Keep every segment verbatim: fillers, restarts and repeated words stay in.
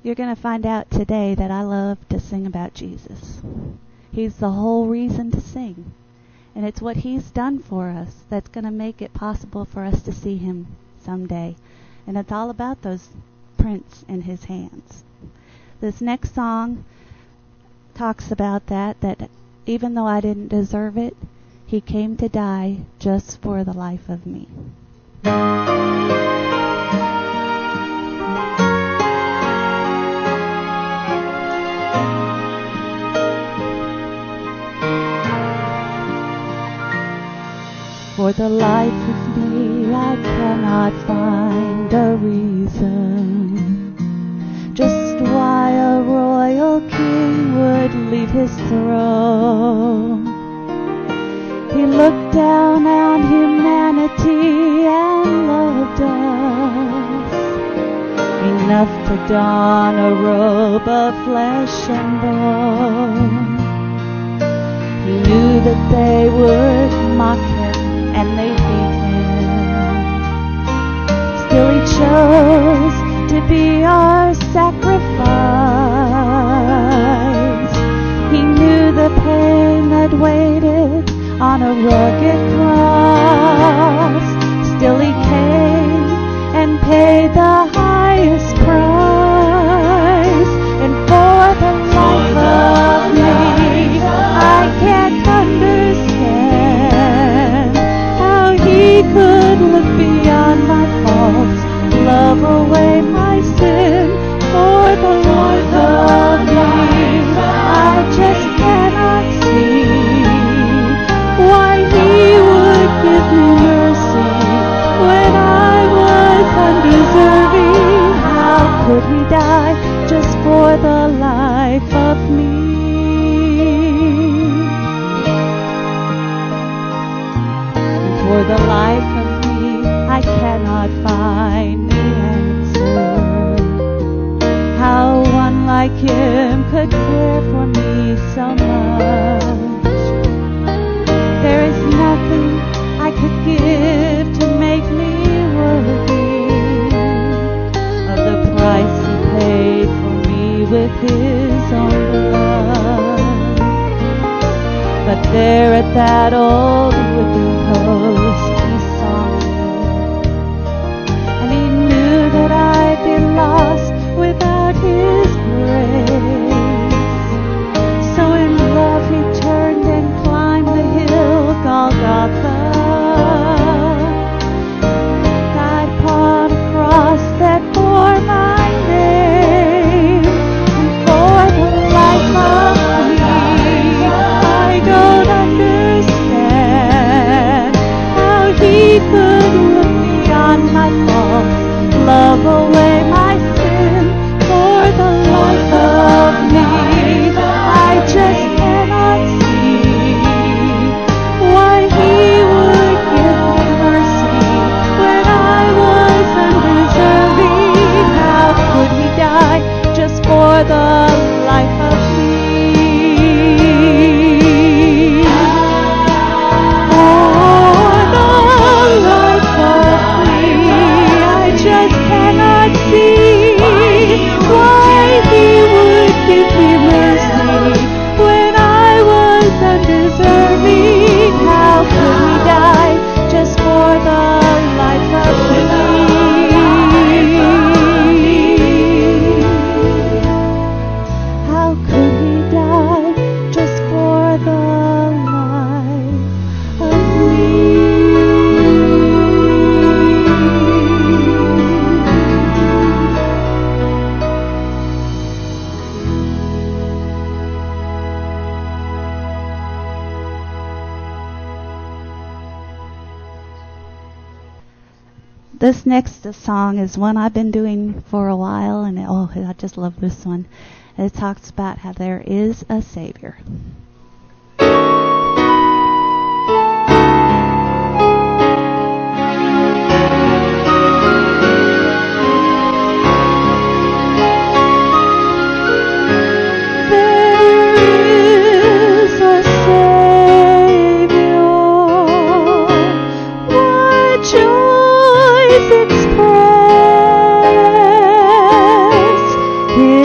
You're going to find out today that I love to sing about Jesus. He's the whole reason to sing. And it's what He's done for us that's going to make it possible for us to see Him someday. And it's all about those prints in His hands. This next song talks about that, that even though I didn't deserve it, He came to die just for the life of me. For the life of me, I cannot find a reason just why a royal king would leave his throne. He looked down on humanity and loved us enough to don a robe of flesh and bone. He knew that they would mock him and they beat him. Still He chose to be our sacrifice. He knew the pain that waited on a rugged cross. Still He came and paid the highest price. And for the life of me, I can't understand how He could look beyond my faults, love away my sin. For the life of me, I just cannot see why He would give me mercy when I was undeserving. How could He die just for the life of me? For the life of me, I cannot find the answer. How one like Him could care for me so much. There is nothing I could give to make me worthy of the price He paid for me with His own blood. But there at that old whipping post He saw me, and He knew that I'd be lost without His grace. So in love He turned and climbed the hill Golgotha, died upon a cross that bore my name. And for the life of me, I don't understand how He could look beyond my faults, love away my sin. For the life of me, I just cannot see why He would give me mercy when I was undeserving. How could He die just for the life of me? For the life of me, I just cannot see why He would give me mercy when I was undeserving. How could He die just for the life of me? How could He die just for the life of me? This next song is one I've been doing for a while, and oh, I just love this one. It talks about how there is a Savior. Express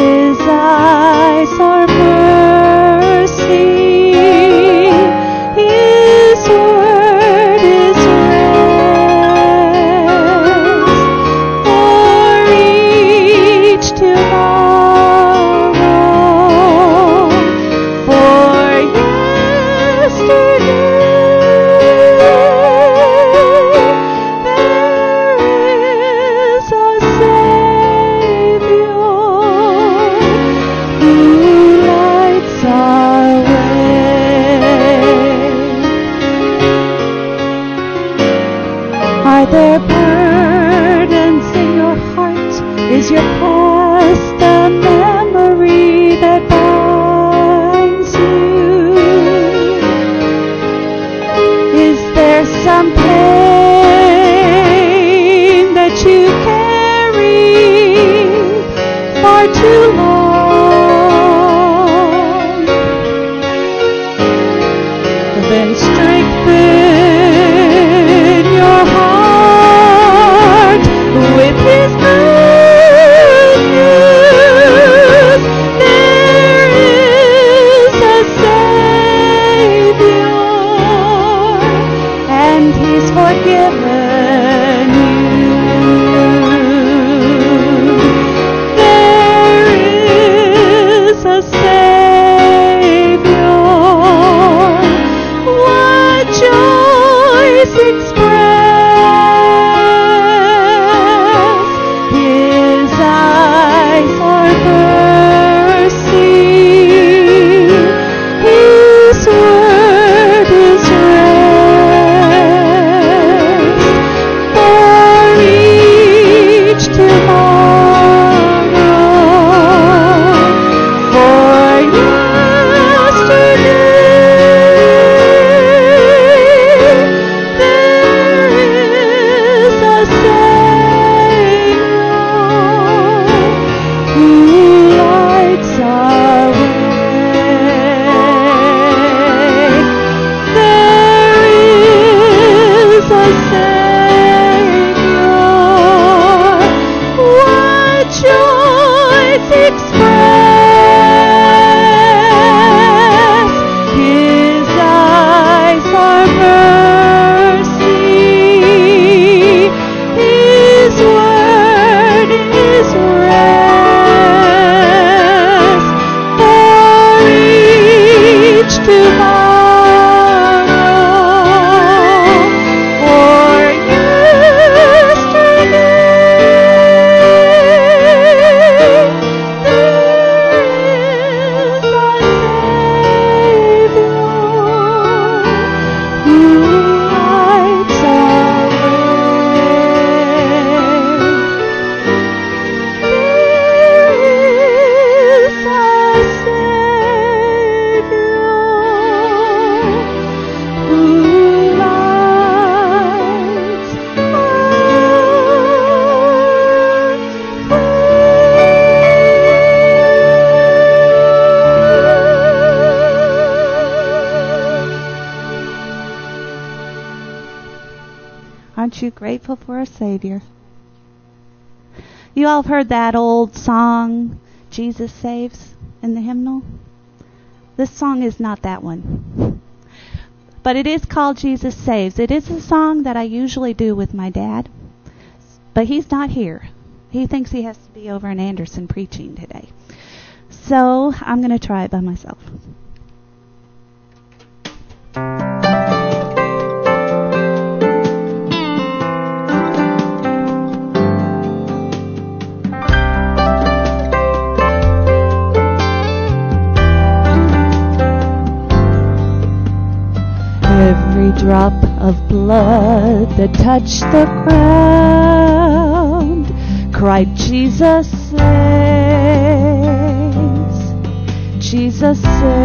far too long. Then strengthen your heart with His good news. There is a Savior, and He's forgiven you. There is a Savior. What joys express! His eyes are mercy. His word is rest for each tomorrow, for yesterday. There is a Savior who lights our way. There is a Savior. What joys express! His eyes are mercy. His word is rest for each tomorrow, for yesterday. There is a Savior who lights our way. There is a Savior who lights Aren't you grateful for a Savior? You all have heard that old song, Jesus Saves, in the hymnal? This song is not that one. But it is called Jesus Saves. It is a song that I usually do with my dad. But he's not here. He thinks he has to be over in Anderson preaching today. So I'm going to try it by myself. Every drop of blood that touched the ground cried, Jesus saves, Jesus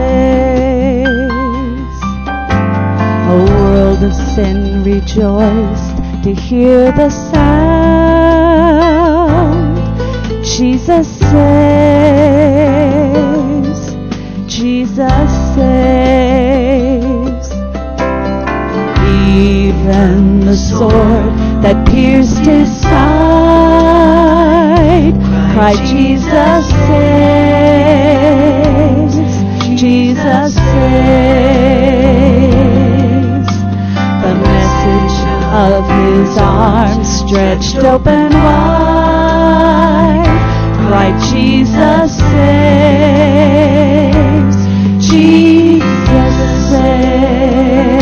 saves. A world of sin rejoiced to hear the sound. Jesus saves, Jesus saves. Even the sword that pierced his side cried, Jesus saves, Jesus saves. The message of his arms stretched open wide cried, Jesus saves, Jesus saves.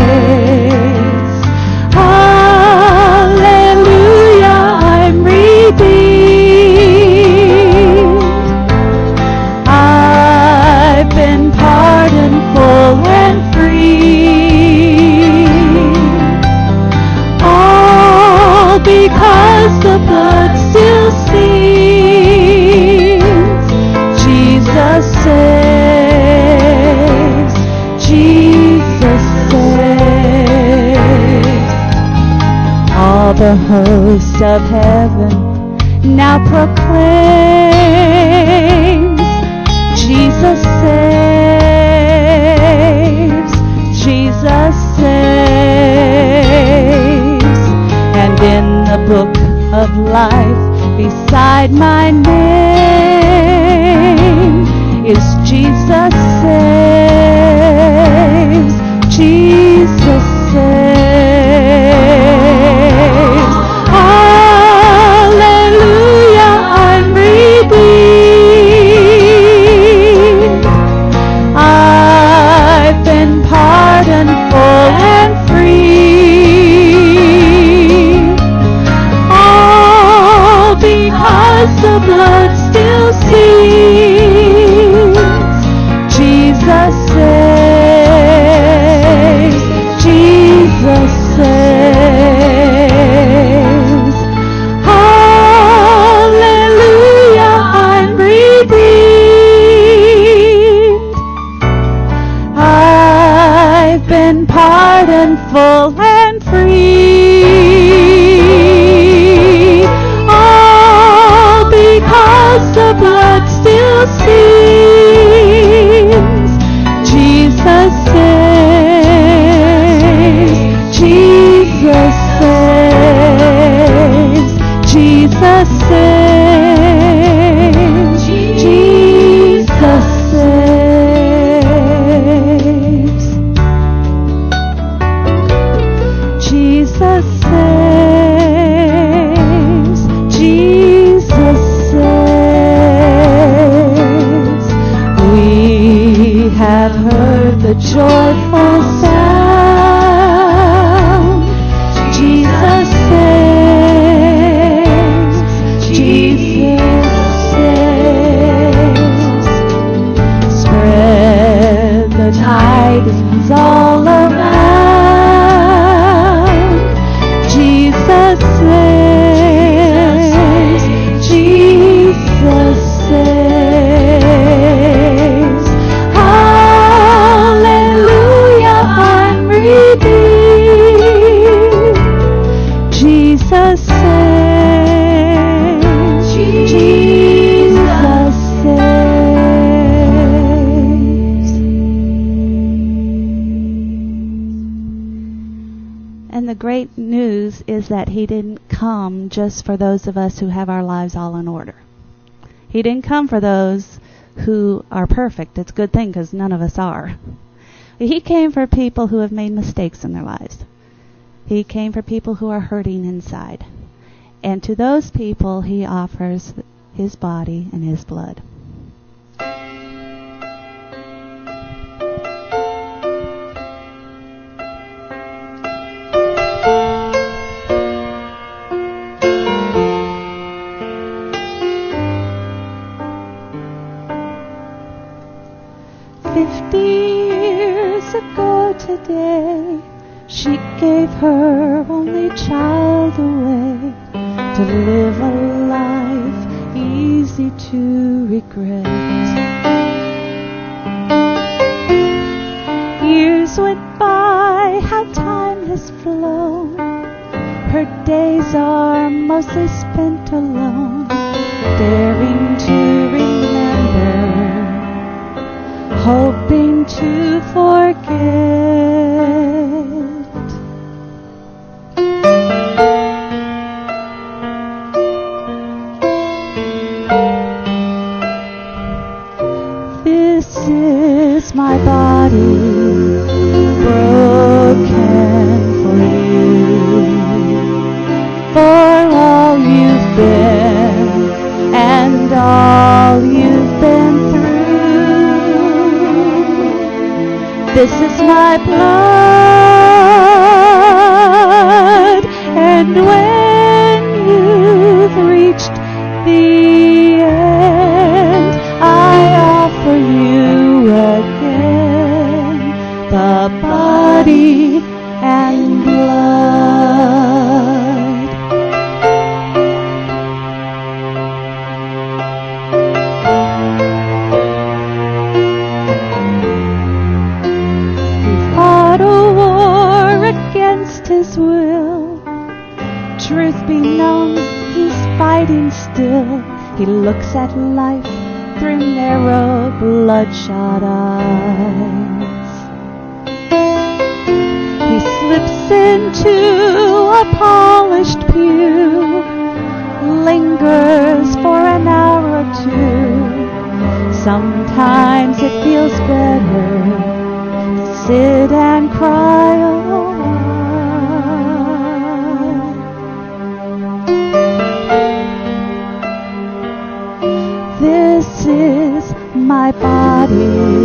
Hallelujah, I'm redeemed. I've been pardoned full and free. All because the blood still speaks. Jesus saves, Jesus saves. All the hosts of heaven now proclaim, beside my name is Jesus saves, Jesus saves. Hallelujah, I'm redeemed. I've been pardoned full and free. All because the blood still speaks. Jesus saves, Jesus saves. Hallelujah, I'm redeemed. I've been pardoned full and free. All because the blood still speaks. Jesus saves, Jesus saves, Jesus saves, Jesus saves. Jesus saves, Jesus saves. We have heard the joyful sound. Jesus saves, Jesus saves. Spread the tidings all around. Jesus saves, Jesus saves. Hallelujah, I'm redeemed. Jesus saves, Jesus saves. And the great news is that he didn't come just for those of us who have our lives all in order. He didn't come for those who are perfect. It's a good thing because none of us are. He came for people who have made mistakes in their lives. He came for people who are hurting inside. And to those people, he offers his body and his blood. Fifty years ago today, she gave her only child away to live a life easy to regret. Years went by, how time has flown. Her days are mostly spent alone, daring to remember, hoping to forget. This is my body, broken for you, for all you've been and all you've been through. This is my blood, and when you've reached the end, I offer you again the body and blood. He fought a war against his will. Truth be known, he's fighting still. He looks at life through narrow, bloodshot eyes. He slips into a polished pew, lingers for an hour or two. Sometimes it feels better to sit and cry a while. This is my body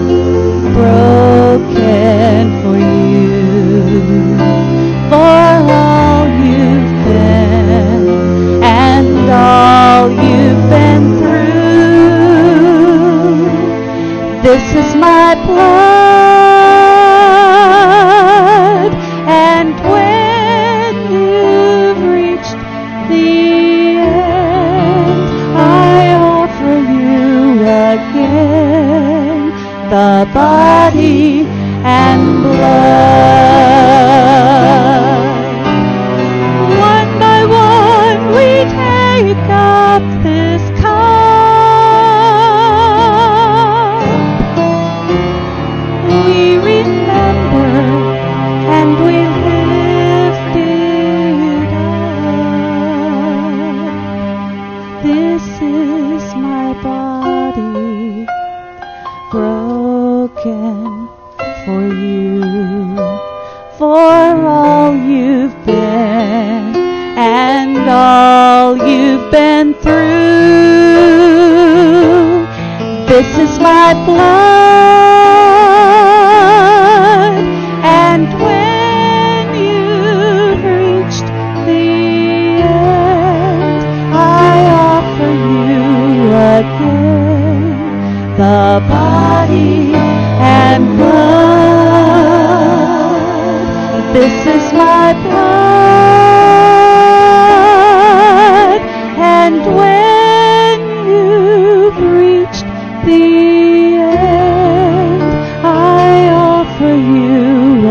broken for you, for all you've been and all you've been through. This is my blood, and when you've reached the end, I offer you again the body and blood. One by one we take up this cup. We remember and we lift it up. This is my body broken for you, for all you've been and all you've been through. This is my blood, and when you've reached the end, I offer you again the body and blood. This is my blood, and when you've reached the end, I offer you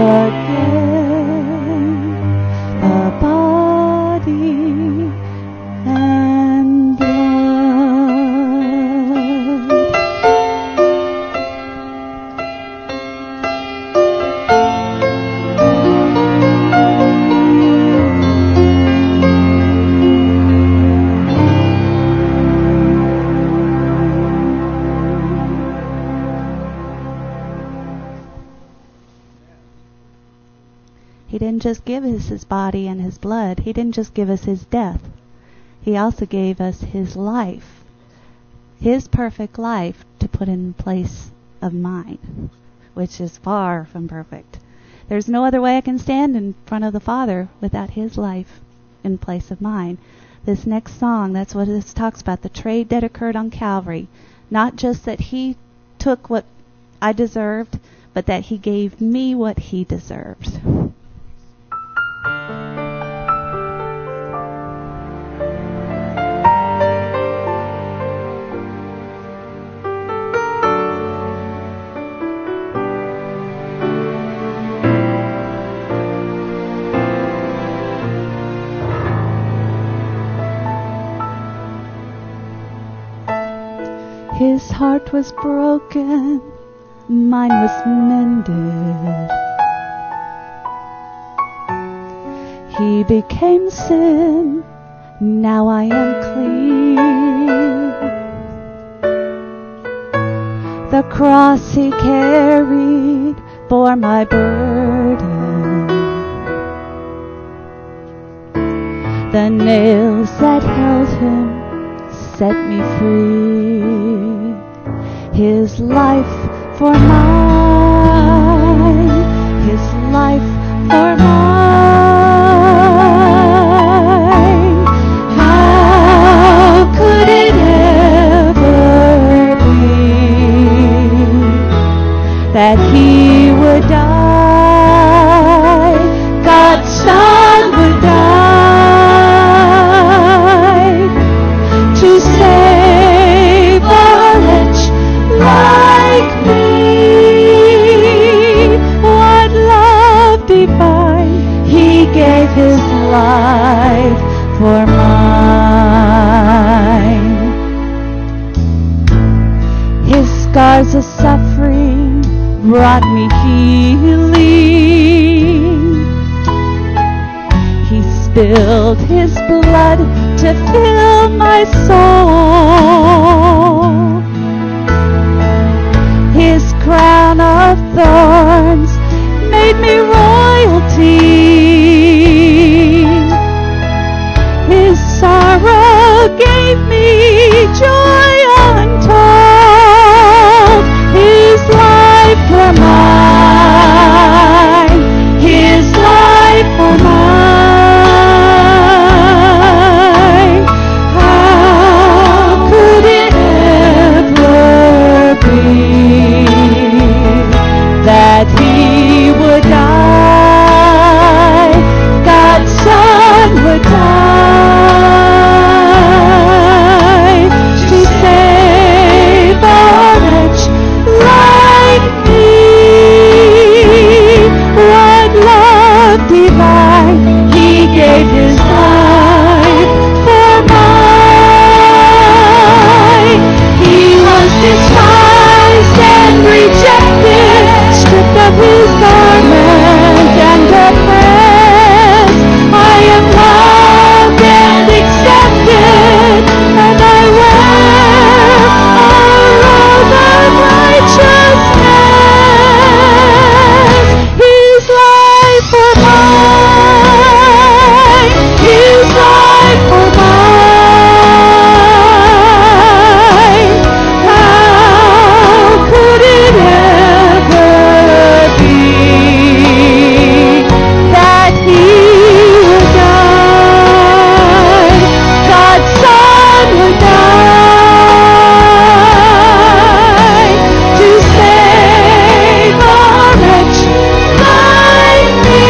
again the body and blood. He didn't just give us his body and his blood. He didn't just give us his death. He also gave us his life, his perfect life, to put in place of mine, which is far from perfect. There's no other way I can stand in front of the Father without his life in place of mine. This next song, that's what this talks about, the trade that occurred on Calvary. Not just that he took what I deserved, but that he gave me what he deserves. His heart was broken, mine was mended. He became sin, now I am clean. The cross he carried bore my burden. The nails that held him set me free. His life for mine, his life for mine. How could it ever be that he would die, God's Son would die to save a wretch like me? What love divine, he gave his life for mine. His scars of suffering brought me healing. He spilled his blood to fill my soul. His crown of thorns made me royalty. His sorrow gave me joy untold. His life for mine, His life for mine. How could it ever be that He would die, God's Son would die, to save a wretch like me? What love divine, He gave His life for mine. He was despised and rejected, stripped of His garment and oppressed. I am loved and accepted, and I wear a robe of righteousness. His life for mine, His life for mine. How could it ever be that He would die, God's Son would die, to save a wretch like me?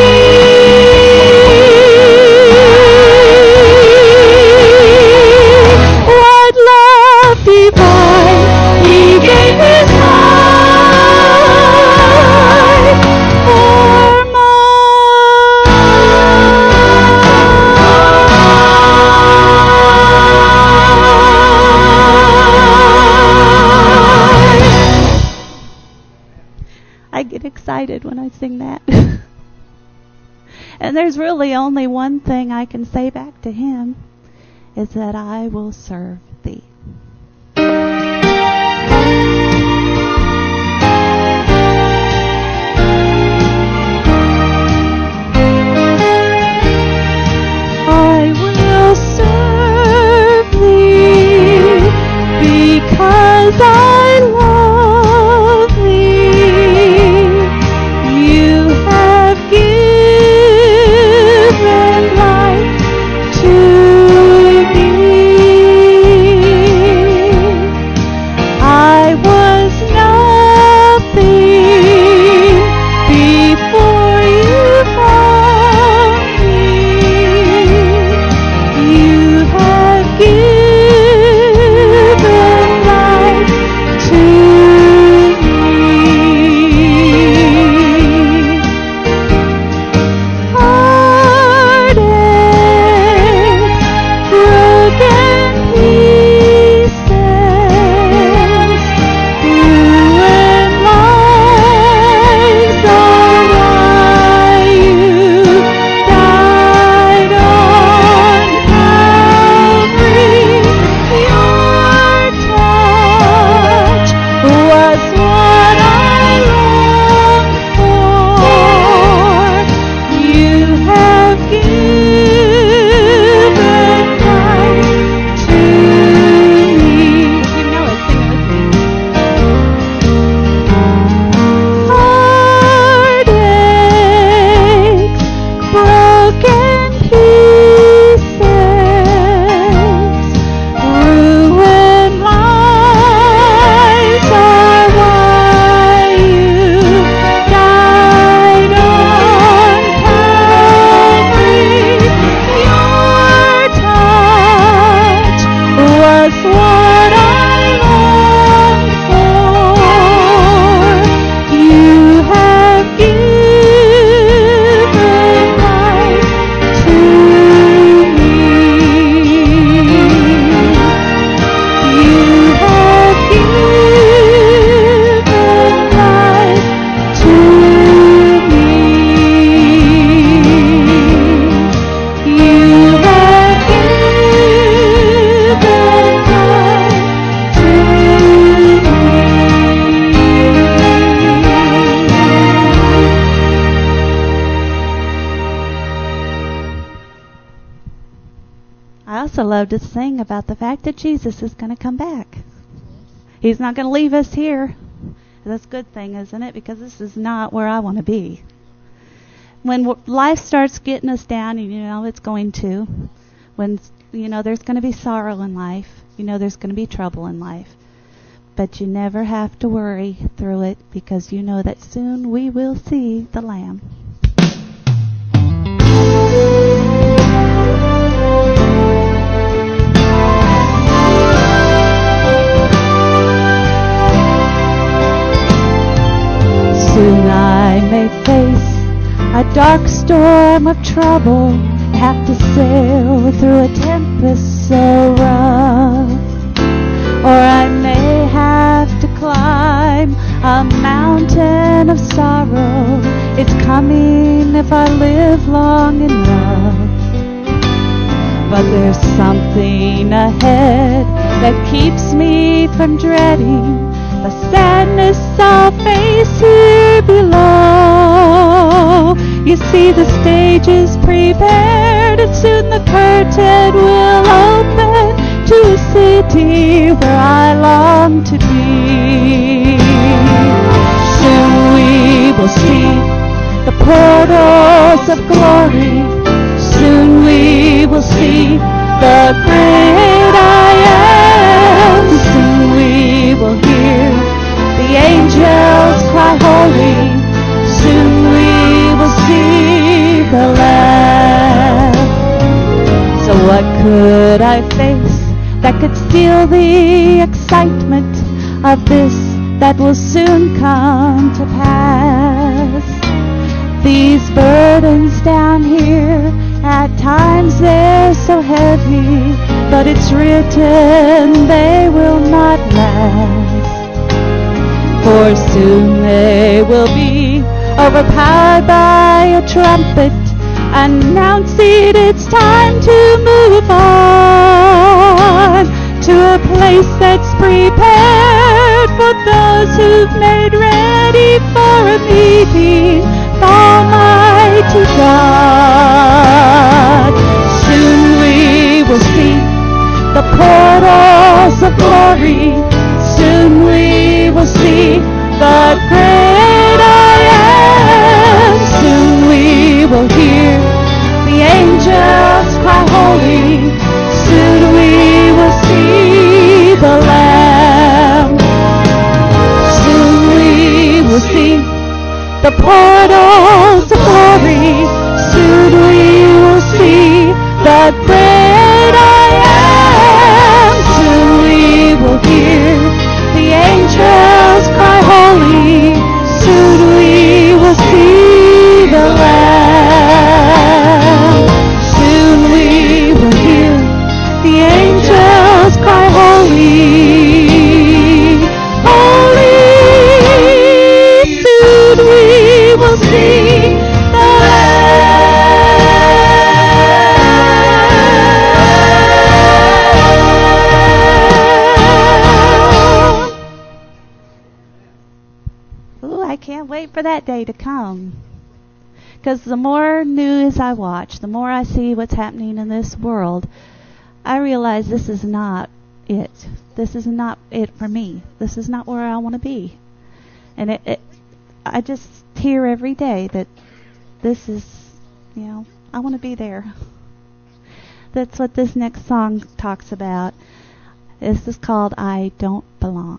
What love divine, He gave His life for mine. I get excited when I sing that. And there's really only one thing I can say back to Him, is that I will serve Thee. I will serve Thee because I love Thee. You have given life to me. I was nothing before You found me. You have given life love to sing about the fact that Jesus is going to come back. He's not going to leave us here. That's a good thing, isn't it? Because this is not where I want to be. When w- life starts getting us down, and you know it's going to, when you know there's going to be sorrow in life, you know there's going to be trouble in life, but you never have to worry through it because you know that soon we will see the Lamb. Soon I may face a dark storm of trouble, have to sail through a tempest so rough. Or I may have to climb a mountain of sorrow. It's coming if I live long enough. But there's something ahead that keeps me from dreading the sadness I'll face here below. You see, the stage is prepared, and soon the curtain will open to a city where I long to be. Soon we will see the portals of glory. Soon we will see the great I am. Soon we will hear the angels cry holy. Soon we will see the Lamb. So what could I face that could steal the excitement of this that will soon come to pass? These burdens down here, at times they're so heavy, but it's written they will not last. For soon they will be overpowered by a trumpet, announcing it's time to move on to a place that's prepared for those who've made ready for a meeting with Almighty God. Soon we will see the portals of glory. Soon we will see the great I am. Soon we will hear the angels cry holy. Soon we will see the Lamb. Soon we will see the portals of glory. Soon we will see the great I am. Soon we will hear the angels cry holy. Soon we will see the Lamb. Soon we will hear the angels cry holy, holy. Soon we will see the Lamb. Ooh, I can't wait for that day to come. Because the more news I watch, the more I see what's happening in this world, I realize this is not it. This is not it for me. This is not where I want to be. And it, it, I just hear every day that this is, you know, I want to be there. That's what this next song talks about. This is called I Don't Belong.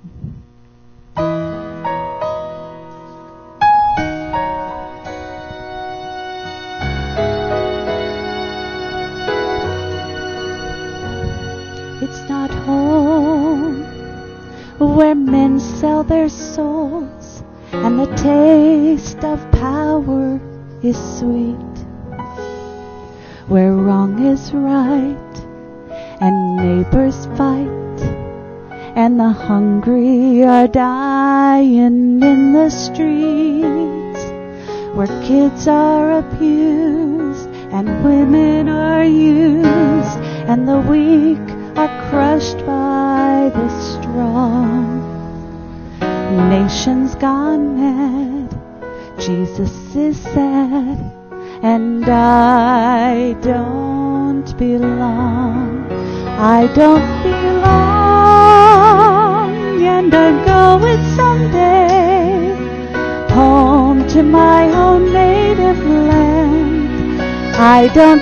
It's not home where men sell their souls and the taste of power is sweet, where wrong is right and neighbors fight and the hungry are dying in the streets, where kids are abused and women are used and the weak are crushed by the strong. Nations gone mad, Jesus is sad, and I don't belong. I don't belong, and I'm going someday home to my own native land. I don't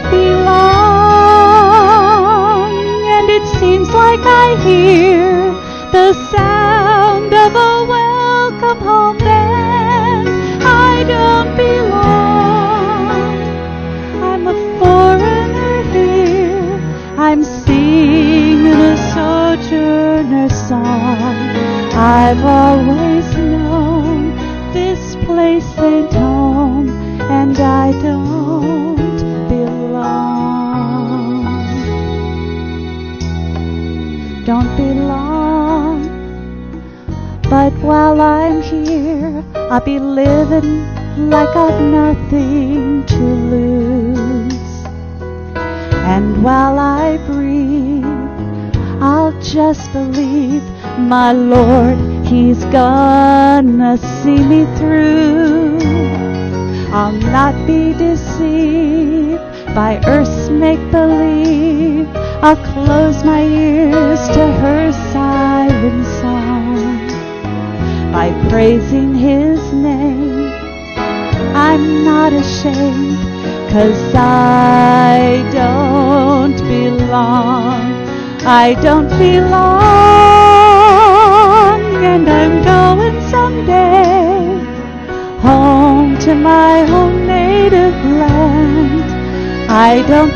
belong, and it seems like I hear the sound of a welcome home band. I don't belong, I'm a foreigner here. I'm singing a sojourner song. I've always known this place ain't home, and I don't belong. Don't belong, but while I'm here, I'll be living like I've nothing to lose. And while I breathe, I'll just believe my Lord, He's gonna see me through. I'll not be deceived by earth's make-believe. I'll close my ears to her silent song. By praising His name, I'm not ashamed, 'cause I don't belong. I don't belong, and I'm going someday home to my own native land. I don't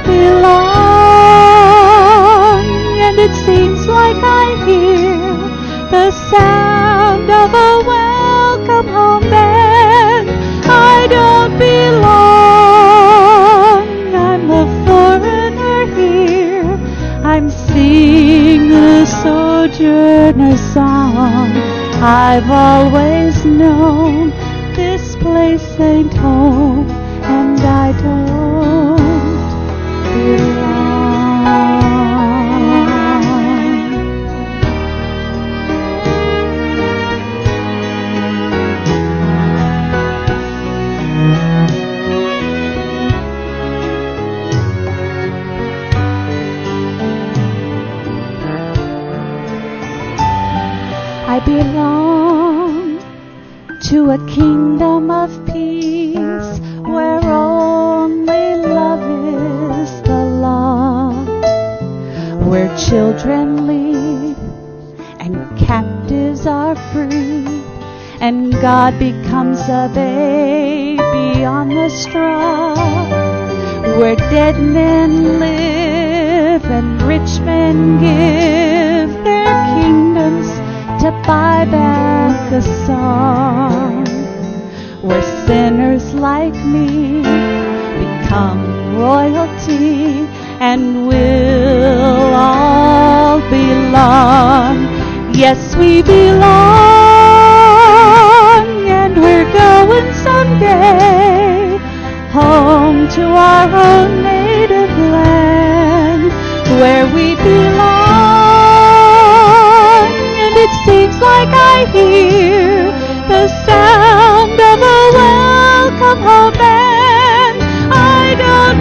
belong, and it seems like I hear the sound of a welcome home band. I don't belong, I'm a foreigner here. I'm singing a sojourner song. I've always known this place ain't home, and I don't belong. I belong to a kingdom of peace where only love is the law, where children lead and captives are free, and God becomes a baby on the straw, where dead men live and rich men give their kingdoms to buy back a song, where sinners like me become royalty and will all belong. Yes, we belong, and we're going someday home to our own native land, where we belong. It seems like I hear the sound of a welcome home band. I don't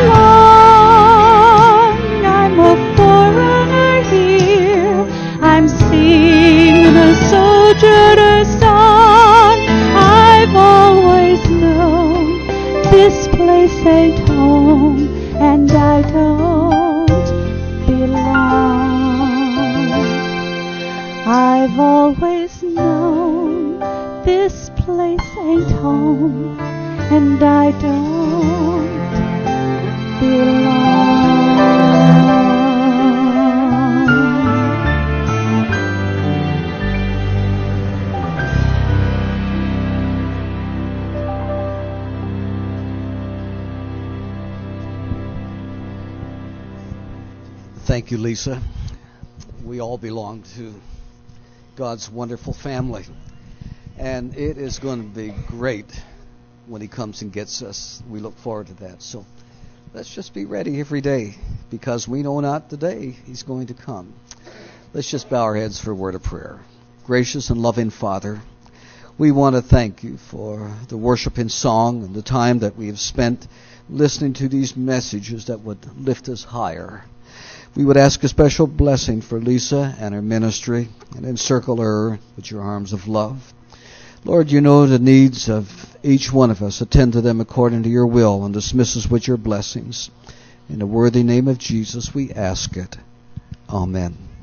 belong, I'm a foreigner here. I'm singing a sojourner song. I've always known this place ain't home, and I don't belong. I've always known this place ain't home, and I don't belong. Thank you, Lisa. We all belong to God's wonderful family, and it is going to be great when He comes and gets us. We look forward to that. So let's just be ready every day, because we know not the day He's going to come. Let's just bow our heads for a word of prayer. Gracious and loving Father, we want to thank You for the worship in song and the time that we have spent listening to these messages that would lift us higher. We would ask a special blessing for Lisa and her ministry, and encircle her with your arms of love. Lord, you know the needs of each one of us. Attend to them according to your will, and dismiss us with your blessings. In the worthy name of Jesus, we ask it. Amen.